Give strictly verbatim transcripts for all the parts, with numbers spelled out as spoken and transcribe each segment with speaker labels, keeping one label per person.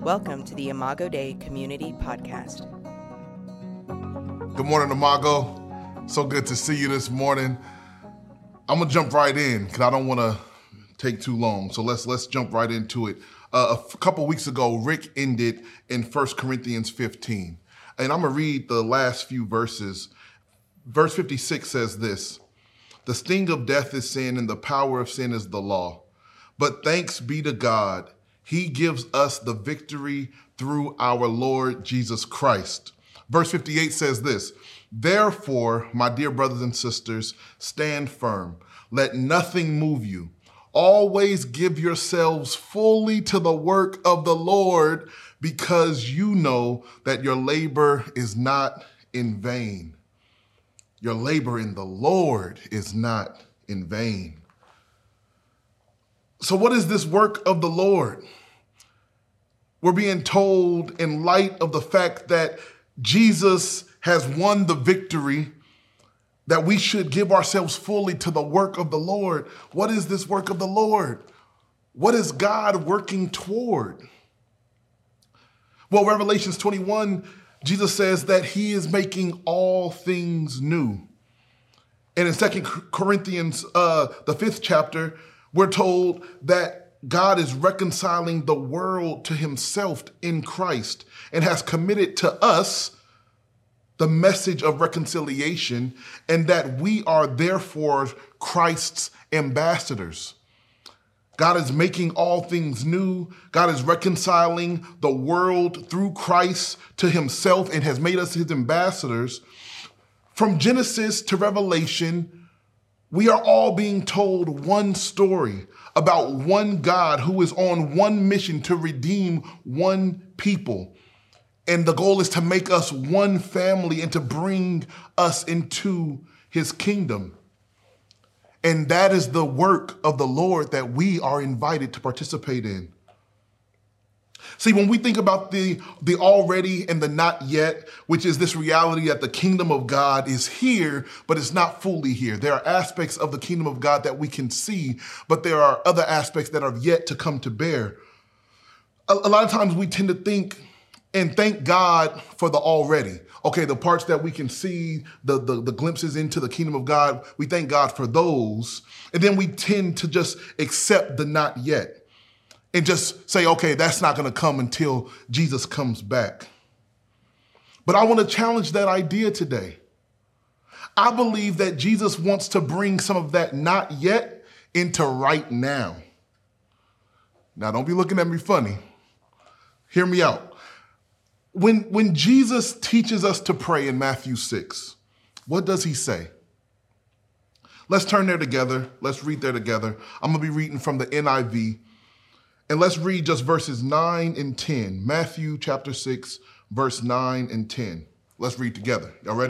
Speaker 1: Welcome to the Imago Dei Community Podcast.
Speaker 2: Good morning, Imago. So good to see you this morning. I'm gonna jump right in because I don't want to take too long. So let's let's jump right into it. Uh, a f- couple weeks ago, Rick ended in First Corinthians fifteen, and I'm gonna read the last few verses. Verse fifty-six says this: "The sting of death is sin, and the power of sin is the law. But thanks be to God, He gives us the victory through our Lord Jesus Christ." Verse fifty-eight says this: "Therefore, my dear brothers and sisters, stand firm. Let nothing move you. Always give yourselves fully to the work of the Lord, because you know that your labor is not in vain." Your labor in the Lord is not in vain. So what is this work of the Lord? We're being told, in light of the fact that Jesus has won the victory, that we should give ourselves fully to the work of the Lord. What is this work of the Lord? What is God working toward? Well, Revelations twenty-one, Jesus says that he is making all things new. And in Second Corinthians, uh, the fifth chapter, we're told that God is reconciling the world to himself in Christ and has committed to us the message of reconciliation, and that we are therefore Christ's ambassadors. God is making all things new. God is reconciling the world through Christ to himself and has made us his ambassadors. From Genesis to Revelation, we are all being told one story about one God who is on one mission to redeem one people. And the goal is to make us one family and to bring us into his kingdom. And that is the work of the Lord that we are invited to participate in. See, when we think about the, the already and the not yet, which is this reality that the kingdom of God is here, but it's not fully here. There are aspects of the kingdom of God that we can see, but there are other aspects that are yet to come to bear. A, a lot of times we tend to think and thank God for the already. Okay, the parts that we can see, the, the, the glimpses into the kingdom of God, we thank God for those. And then we tend to just accept the not yet and just say, okay, that's not going to come until Jesus comes back. But I want to challenge that idea today. I believe that Jesus wants to bring some of that not yet into right now. Now, don't be looking at me funny. Hear me out. When, when Jesus teaches us to pray in Matthew six, what does he say? Let's turn there together. Let's read there together. I'm going to be reading from the N I V. And let's read just verses nine and ten. Matthew chapter six, verse nine and ten. Let's read together. Y'all ready?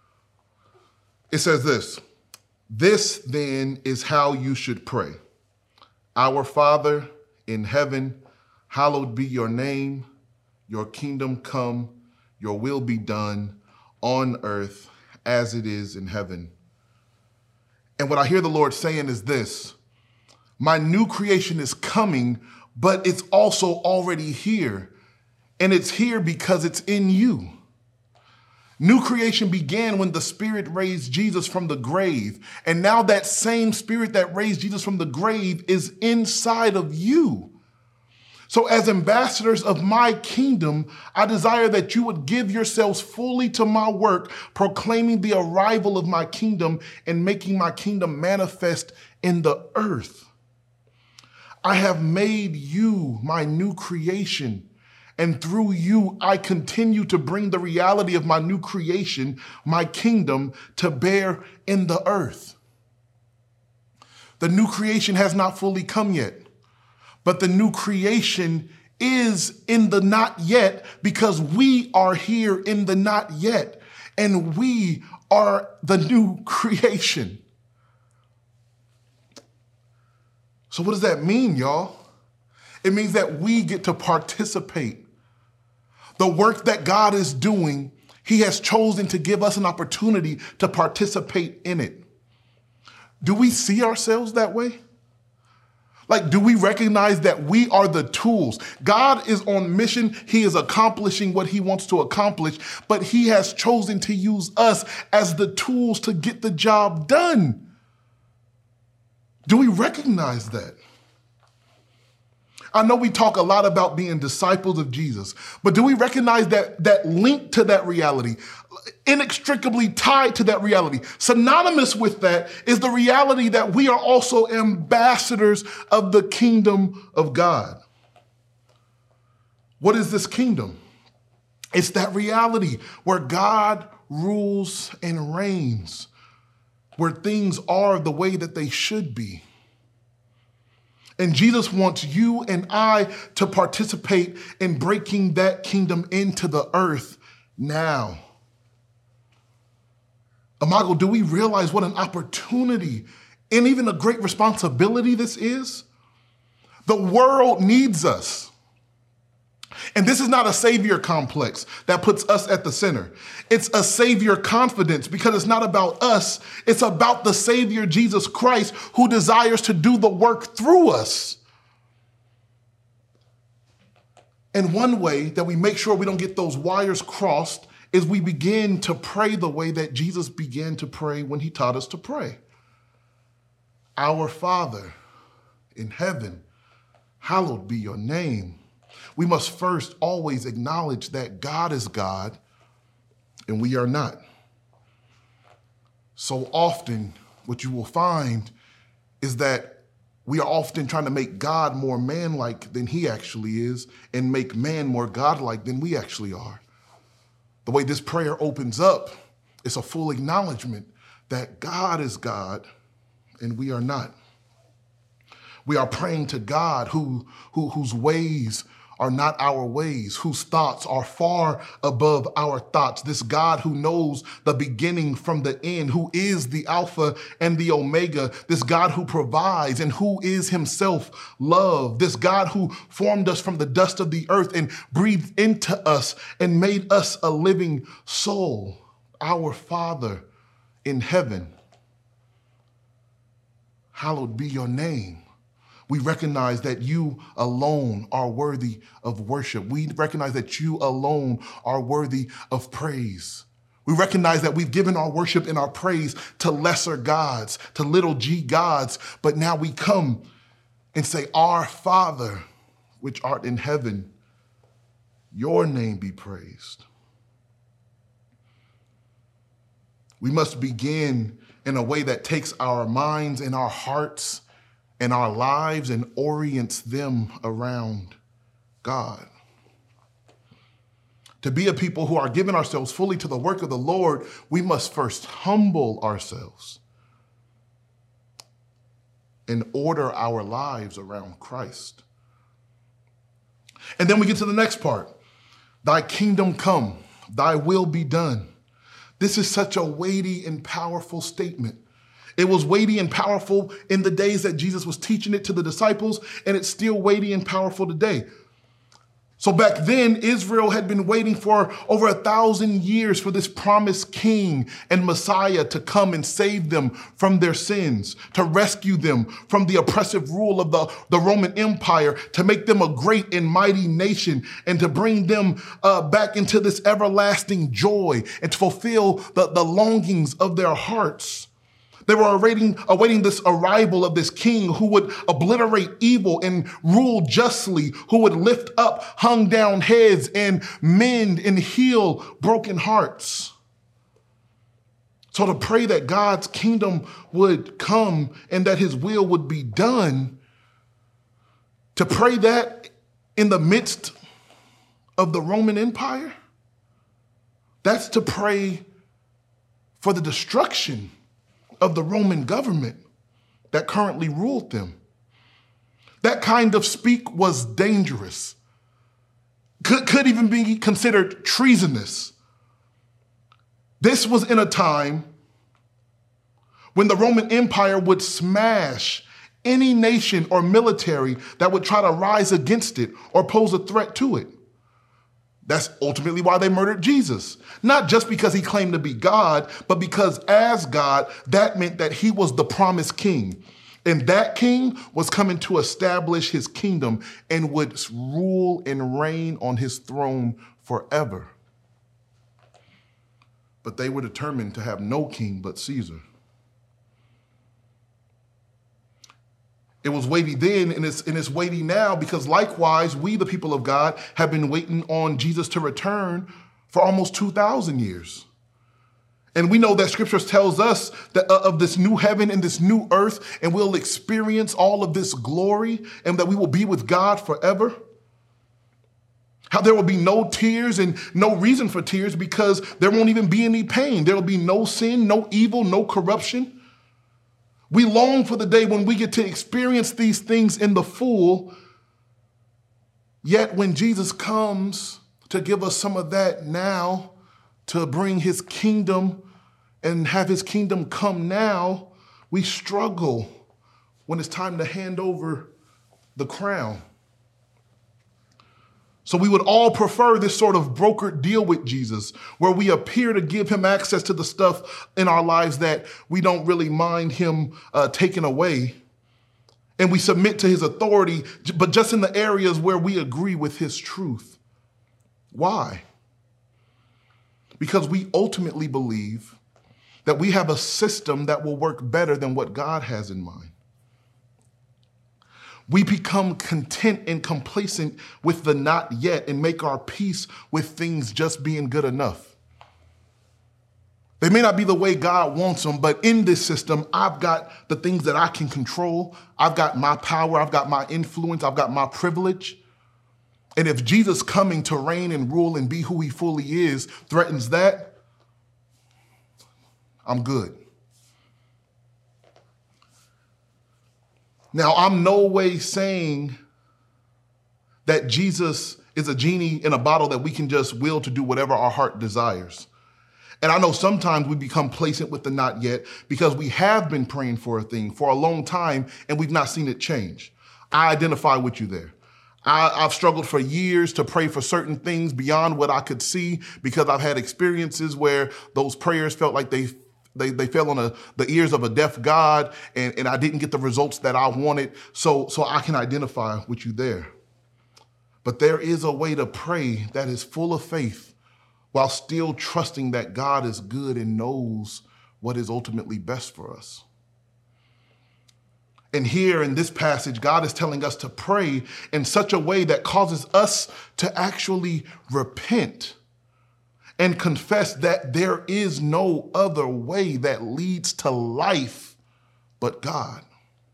Speaker 2: It says this: "This then is how you should pray. Our Father in heaven, hallowed be your name. Your kingdom come, your will be done on earth as it is in heaven." And what I hear the Lord saying is this: my new creation is coming, but it's also already here. And it's here because it's in you. New creation began when the Spirit raised Jesus from the grave. And now that same Spirit that raised Jesus from the grave is inside of you. So as ambassadors of my kingdom, I desire that you would give yourselves fully to my work, proclaiming the arrival of my kingdom and making my kingdom manifest in the earth. I have made you my new creation, and through you, I continue to bring the reality of my new creation, my kingdom, to bear in the earth. The new creation has not fully come yet. But the new creation is in the not yet, because we are here in the not yet, and we are the new creation. So what does that mean, y'all? It means that we get to participate. The work that God is doing, he has chosen to give us an opportunity to participate in it. Do we see ourselves that way? Like, do we recognize that we are the tools? God is on mission. He is accomplishing what he wants to accomplish, but he has chosen to use us as the tools to get the job done. Do we recognize that? I know we talk a lot about being disciples of Jesus, but do we recognize that that link to that reality, inextricably tied to that reality, synonymous with that is the reality that we are also ambassadors of the kingdom of God? What is this kingdom? It's that reality where God rules and reigns, where things are the way that they should be. And Jesus wants you and I to participate in breaking that kingdom into the earth now. Imago, do we realize what an opportunity and even a great responsibility this is? The world needs us. And this is not a savior complex that puts us at the center. It's a savior confidence because it's not about us. It's about the Savior, Jesus Christ, who desires to do the work through us. And one way that we make sure we don't get those wires crossed is we begin to pray the way that Jesus began to pray when he taught us to pray. Our Father in heaven, hallowed be your name. We must first always acknowledge that God is God and we are not. So often, what you will find is that we are often trying to make God more man-like than he actually is and make man more God-like than we actually are. The way this prayer opens up, it's a full acknowledgement that God is God and we are not. We are praying to God who, who, whose ways are not our ways, whose thoughts are far above our thoughts. This God who knows the beginning from the end, who is the Alpha and the Omega. This God who provides and who is himself love. This God who formed us from the dust of the earth and breathed into us and made us a living soul. Our Father in heaven, hallowed be your name. We recognize that you alone are worthy of worship. We recognize that you alone are worthy of praise. We recognize that we've given our worship and our praise to lesser gods, to little g gods, but now we come and say, Our Father, which art in heaven, your name be praised. We must begin in a way that takes our minds and our hearts and our lives and orients them around God. To be a people who are giving ourselves fully to the work of the Lord, we must first humble ourselves and order our lives around Christ. And then we get to the next part. Thy kingdom come, thy will be done. This is such a weighty and powerful statement. It was weighty and powerful in the days that Jesus was teaching it to the disciples, and it's still weighty and powerful today. So back then, Israel had been waiting for over a thousand years for this promised king and Messiah to come and save them from their sins, to rescue them from the oppressive rule of the, the Roman Empire, to make them a great and mighty nation, and to bring them uh, back into this everlasting joy and to fulfill the, the longings of their hearts. They were awaiting, awaiting this arrival of this king who would obliterate evil and rule justly, who would lift up hung down heads and mend and heal broken hearts. So to pray that God's kingdom would come and that his will would be done, to pray that in the midst of the Roman Empire, that's to pray for the destruction of the Roman government that currently ruled them. That kind of speak was dangerous, could, could even be considered treasonous. This was in a time when the Roman Empire would smash any nation or military that would try to rise against it or pose a threat to it. That's ultimately why they murdered Jesus. Not just because he claimed to be God, but because as God, that meant that he was the promised king. And that king was coming to establish his kingdom and would rule and reign on his throne forever. But they were determined to have no king but Caesar. It was weighty then, and it's, and it's weighty now, because likewise, we, the people of God, have been waiting on Jesus to return for almost two thousand years. And we know that scriptures tells us that uh, of this new heaven and this new earth, and we'll experience all of this glory, and that we will be with God forever. How there will be no tears and no reason for tears, because there won't even be any pain. There will be no sin, no evil, no corruption. We long for the day when we get to experience these things in the full. Yet when Jesus comes to give us some of that now, to bring his kingdom and have his kingdom come now, we struggle when it's time to hand over the crown. So we would all prefer this sort of brokered deal with Jesus, where we appear to give him access to the stuff in our lives that we don't really mind him uh, taking away. And we submit to his authority, but just in the areas where we agree with his truth. Why? Because we ultimately believe that we have a system that will work better than what God has in mind. We become content and complacent with the not yet and make our peace with things just being good enough. They may not be the way God wants them, but in this system, I've got the things that I can control. I've got my power. I've got my influence. I've got my privilege. And if Jesus coming to reign and rule and be who he fully is threatens that, I'm good. Now, I'm no way saying that Jesus is a genie in a bottle that we can just will to do whatever our heart desires. And I know sometimes we become complacent with the not yet because we have been praying for a thing for a long time and we've not seen it change. I identify with you there. I, I've struggled for years to pray for certain things beyond what I could see because I've had experiences where those prayers felt like they They they fell on a, the ears of a deaf God, and, and I didn't get the results that I wanted. So, so I can identify with you there. But there is a way to pray that is full of faith while still trusting that God is good and knows what is ultimately best for us. And here in this passage, God is telling us to pray in such a way that causes us to actually repent and confess that there is no other way that leads to life but God.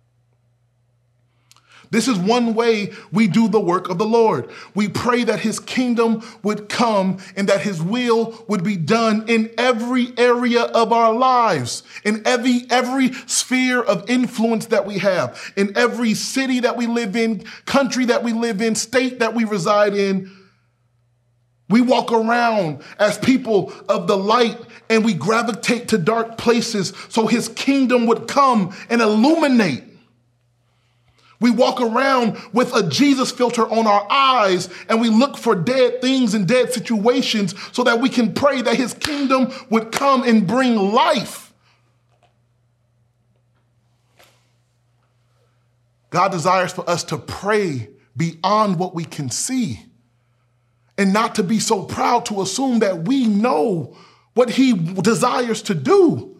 Speaker 2: This is one way we do the work of the Lord. We pray that his kingdom would come and that his will would be done in every area of our lives, in every, every sphere of influence that we have, in every city that we live in, country that we live in, state that we reside in. We walk around as people of the light and we gravitate to dark places so his kingdom would come and illuminate. We walk around with a Jesus filter on our eyes and we look for dead things and dead situations so that we can pray that his kingdom would come and bring life. God desires for us to pray beyond what we can see and not to be so proud to assume that we know what he desires to do.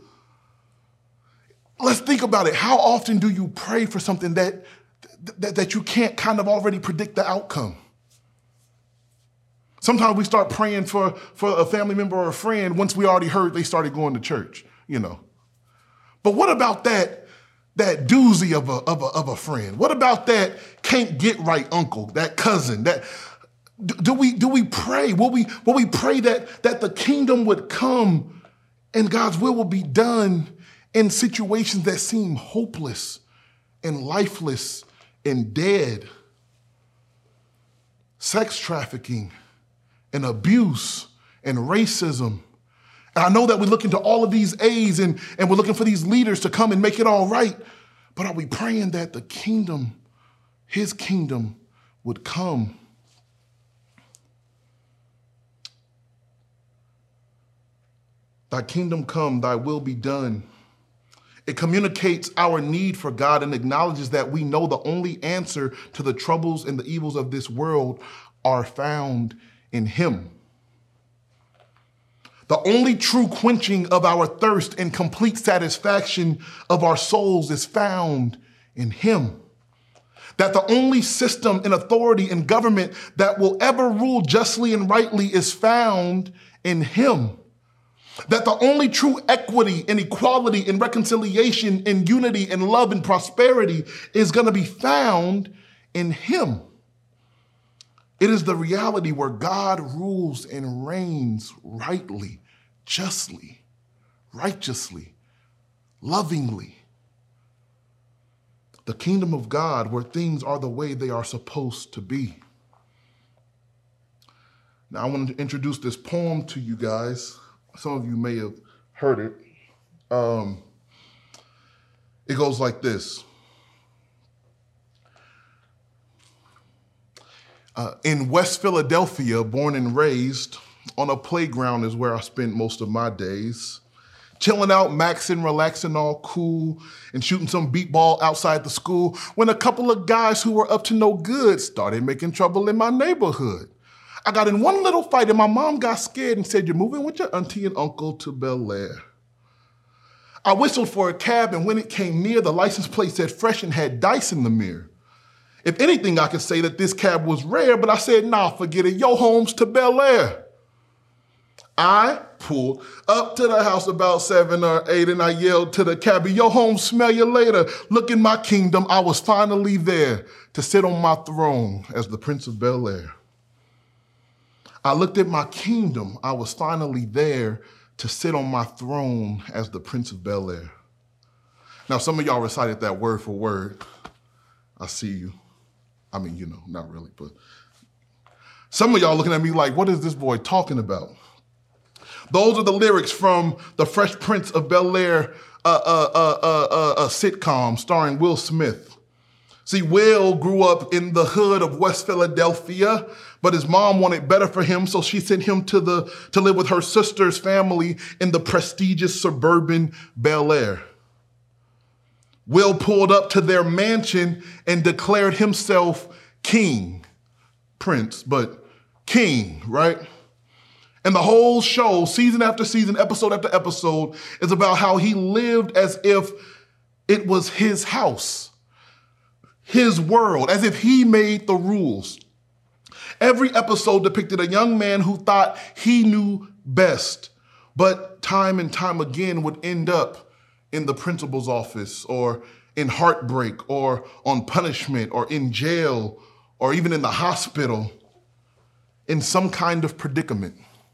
Speaker 2: Let's think about it. How often do you pray for something that That, that you can't kind of already predict the outcome? Sometimes we start praying for, for a family member or a friend once we already heard they started going to church, you know. But what about that, that doozy of a, of a, of a friend? What about that can't get right uncle, that cousin? That do we do we pray? Will we will we pray that, that the kingdom would come and God's will will be done in situations that seem hopeless and lifeless and dead? Sex trafficking and abuse and racism. And I know that we look into all of these A's and, and we're looking for these leaders to come and make it all right. But are we praying that the kingdom, his kingdom, would come? Thy kingdom come, thy will be done It communicates our need for God and acknowledges that we know the only answer to the troubles and the evils of this world are found in him. The only true quenching of our thirst and complete satisfaction of our souls is found in him. That the only system and authority and government that will ever rule justly and rightly is found in him. That the only true equity and equality and reconciliation and unity and love and prosperity is going to be found in him. It is the reality where God rules and reigns rightly, justly, righteously, lovingly. The kingdom of God where things are the way they are supposed to be. Now, I want to introduce this poem to you guys. Some of you may have heard it. Um, it goes like this. Uh, in West Philadelphia, born and raised, on a playground is where I spent most of my days. Chilling out, maxing, relaxing, all cool, and shooting some beat ball outside the school when a couple of guys who were up to no good started making trouble in my neighborhood. I got in one little fight and my mom got scared and said, "You're moving with your auntie and uncle to Bel Air." I whistled for a cab, and when it came near, the license plate said fresh and had dice in the mirror. If anything, I could say that this cab was rare, but I said, nah, forget it. Yo, home's to Bel Air. I pulled up to the house about seven or eight, and I yelled to the cabbie, "Yo, home, smell you later." Look in my kingdom, I was finally there to sit on my throne as the Prince of Bel Air. I looked at my kingdom, I was finally there to sit on my throne as the Prince of Bel Air. Now, some of y'all recited that word for word. I see you. I mean, you know, not really, but some of y'all looking at me like, what is this boy talking about? Those are the lyrics from the Fresh Prince of Bel Air uh, uh, uh, uh, uh, uh, sitcom starring Will Smith. See, Will grew up in the hood of West Philadelphia, but his mom wanted better for him, so she sent him to the to live with her sister's family in the prestigious suburban Bel Air. Will pulled up to their mansion and declared himself king. Prince, but king, right? And the whole show, season after season, episode after episode, is about how he lived as if it was his house, his world, as if he made the rules. Every episode depicted a young man who thought he knew best, but time and time again would end up in the principal's office or in heartbreak or on punishment or in jail or even in the hospital in some kind of predicament.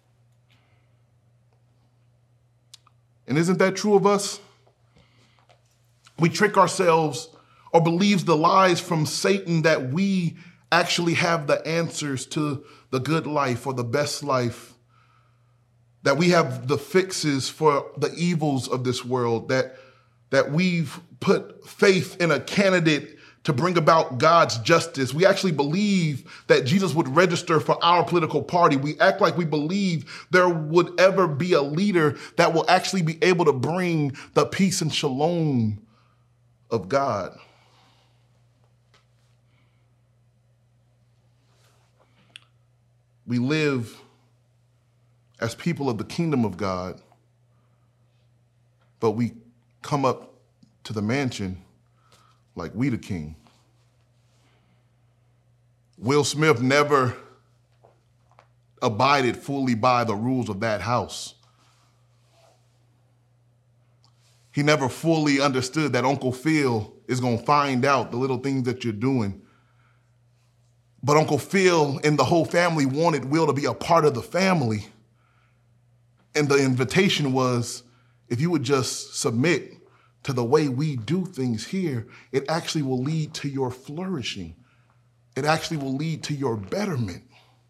Speaker 2: And isn't that true of us? We trick ourselves or believe the lies from Satan that we actually have the answers to the good life or the best life, that we have the fixes for the evils of this world, that, that we've put faith in a candidate to bring about God's justice. We actually believe that Jesus would register for our political party. We act like we believe there would ever be a leader that will actually be able to bring the peace and shalom of God. We live as people of the kingdom of God, but we come up to the mansion like we the king. Will Smith never abided fully by the rules of that house. He never fully understood that Uncle Phil is going to find out the little things that you're doing. But Uncle Phil and the whole family wanted Will to be a part of the family. And the invitation was, if you would just submit to the way we do things here, it actually will lead to your flourishing. It actually will lead to your betterment.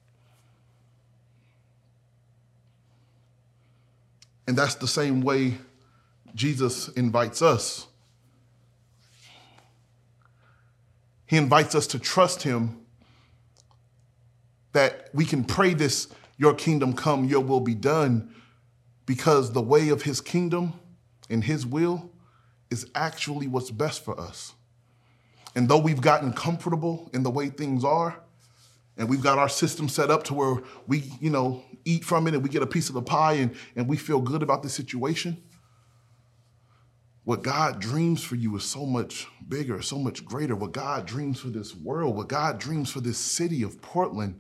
Speaker 2: And that's the same way Jesus invites us. He invites us to trust him, that we can pray this, your kingdom come, your will be done, because the way of his kingdom and his will is actually what's best for us. And though we've gotten comfortable in the way things are, and we've got our system set up to where we, you know, eat from it and we get a piece of the pie and, and we feel good about the situation, what God dreams for you is so much bigger, so much greater. What God dreams for this world, what God dreams for this city of Portland,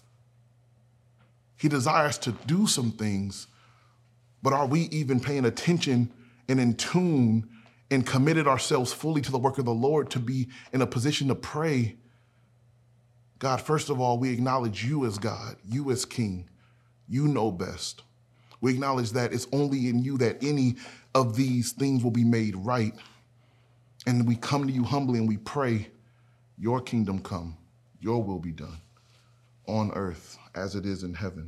Speaker 2: he desires to do some things, but are we even paying attention and in tune and committed ourselves fully to the work of the Lord to be in a position to pray? God, first of all, we acknowledge you as God, you as King. You know best. We acknowledge that it's only in you that any of these things will be made right. And we come to you humbly and we pray, your kingdom come, your will be done on earth as it is in heaven.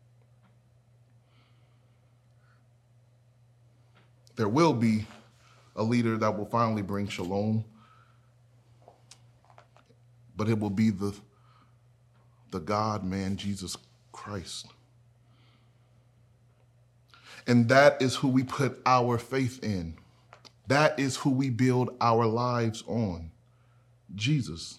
Speaker 2: There will be a leader that will finally bring shalom, but it will be the, the God-man, Jesus Christ. And that is who we put our faith in. That is who we build our lives on, Jesus.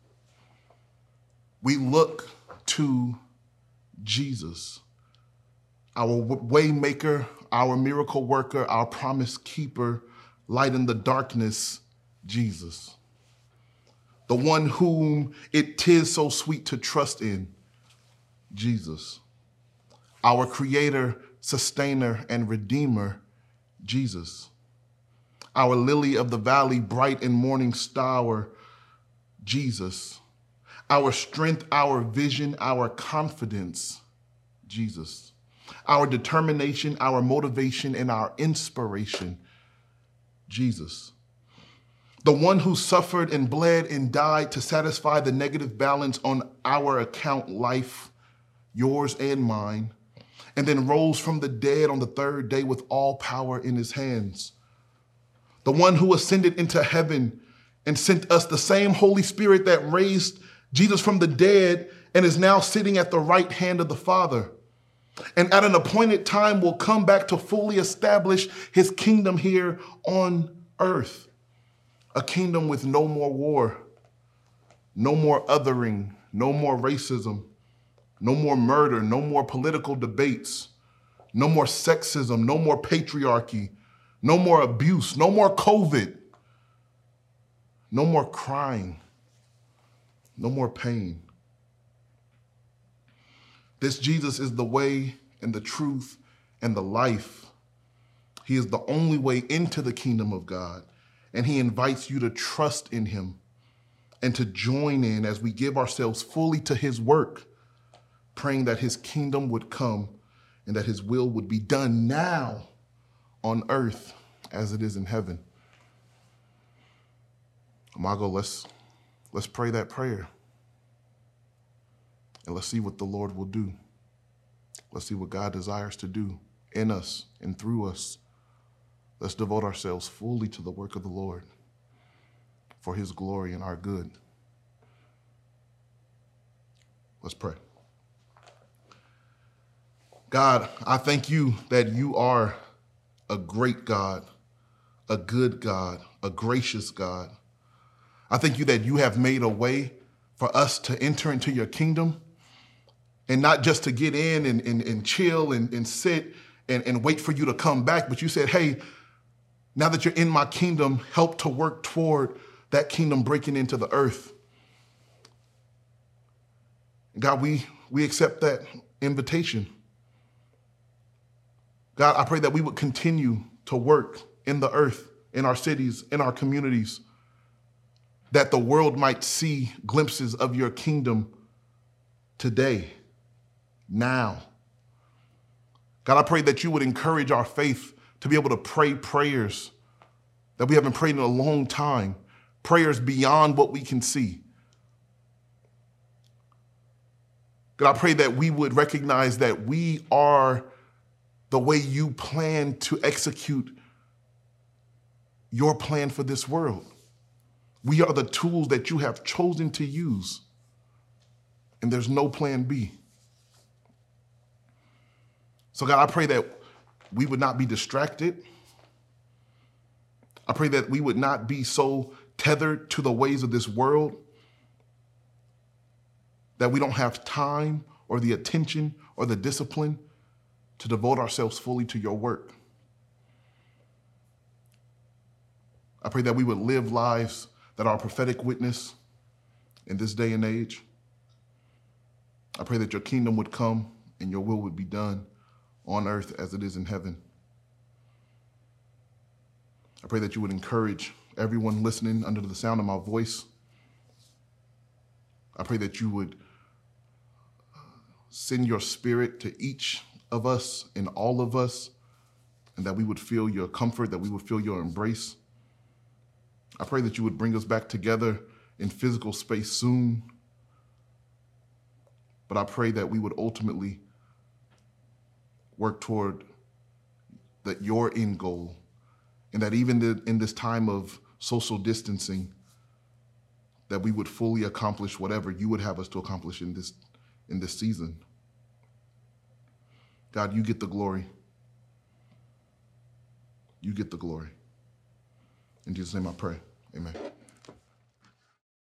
Speaker 2: We look to Jesus, our way maker, our miracle worker, our promise keeper, light in the darkness, Jesus. The one whom it 'tis so sweet to trust in, Jesus. Our creator, sustainer, and redeemer, Jesus. Our lily of the valley, bright and morning star, Jesus. Our strength, our vision, our confidence, Jesus. Our determination, our motivation, and our inspiration, Jesus. The one who suffered and bled and died to satisfy the negative balance on our account life, yours and mine, and then rose from the dead on the third day with all power in his hands. The one who ascended into heaven and sent us the same Holy Spirit that raised Jesus from the dead and is now sitting at the right hand of the Father. And at an appointed time will come back to fully establish his kingdom here on earth. A kingdom with no more war, no more othering, no more racism, no more murder, no more political debates, no more sexism, no more patriarchy, no more abuse, no more COVID, no more crying, no more pain. This Jesus is the way and the truth and the life. He is the only way into the kingdom of God, and he invites you to trust in him and to join in as we give ourselves fully to his work, praying that his kingdom would come and that his will would be done now on earth as it is in heaven. Imago, let's, let's pray that prayer. And let's see what the Lord will do. Let's see what God desires to do in us and through us. Let's devote ourselves fully to the work of the Lord for his glory and our good. Let's pray. God, I thank you that you are a great God, a good God, a gracious God. I thank you that you have made a way for us to enter into your kingdom, and not just to get in and, and, and chill and, and sit and, and wait for you to come back, but you said, hey, now that you're in my kingdom, help to work toward that kingdom breaking into the earth. God, we, we accept that invitation. God, I pray that we would continue to work in the earth, in our cities, in our communities, that the world might see glimpses of your kingdom today, now. God, I pray that you would encourage our faith to be able to pray prayers that we haven't prayed in a long time, prayers beyond what we can see. God, I pray that we would recognize that we are the way you plan to execute your plan for this world. We are the tools that you have chosen to use, and there's no plan B. So God, I pray that we would not be distracted. I pray that we would not be so tethered to the ways of this world that we don't have time or the attention or the discipline to devote ourselves fully to your work. I pray that we would live lives that are a prophetic witness in this day and age. I pray that your kingdom would come and your will would be done on earth as it is in heaven. I pray that you would encourage everyone listening under the sound of my voice. I pray that you would send your spirit to each of us and all of us, and that we would feel your comfort, that we would feel your embrace. I pray that you would bring us back together in physical space soon. But I pray that we would ultimately work toward that your end goal, and that even the, in this time of social distancing, that we would fully accomplish whatever you would have us to accomplish in this, in this season. God, you get the glory. You get the glory. In Jesus' name I pray, amen.